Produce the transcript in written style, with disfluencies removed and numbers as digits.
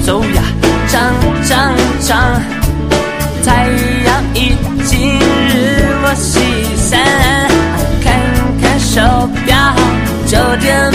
走呀，长长长。太阳已经日落西山，看看手表，9点